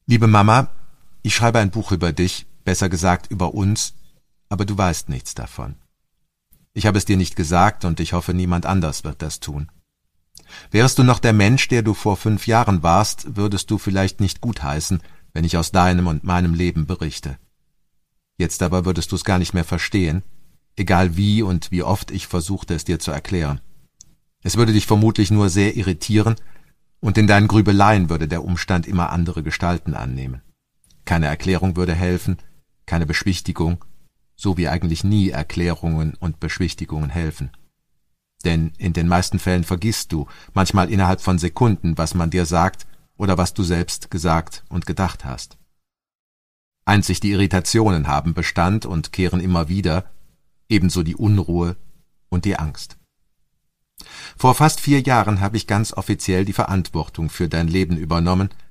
Liebe Mama, ich schreibe ein Buch über dich, besser gesagt über uns, aber du weißt nichts davon. Ich habe es dir nicht gesagt und ich hoffe, niemand anders wird das tun. Wärst du noch der Mensch, der du vor 5 Jahren warst, würdest du vielleicht nicht gutheißen, wenn ich aus deinem und meinem Leben berichte. Jetzt aber würdest du es gar nicht mehr verstehen, egal wie und wie oft ich versuchte, es dir zu erklären. Es würde dich vermutlich nur sehr irritieren, und in deinen Grübeleien würde der Umstand immer andere Gestalten annehmen. Keine Erklärung würde helfen, keine Beschwichtigung, so wie eigentlich nie Erklärungen und Beschwichtigungen helfen. Denn in den meisten Fällen vergisst du, manchmal innerhalb von Sekunden, was man dir sagt oder was du selbst gesagt und gedacht hast. Einzig die Irritationen haben Bestand und kehren immer wieder, ebenso die Unruhe und die Angst. Vor fast 4 Jahren habe ich ganz offiziell die Verantwortung für dein Leben übernommen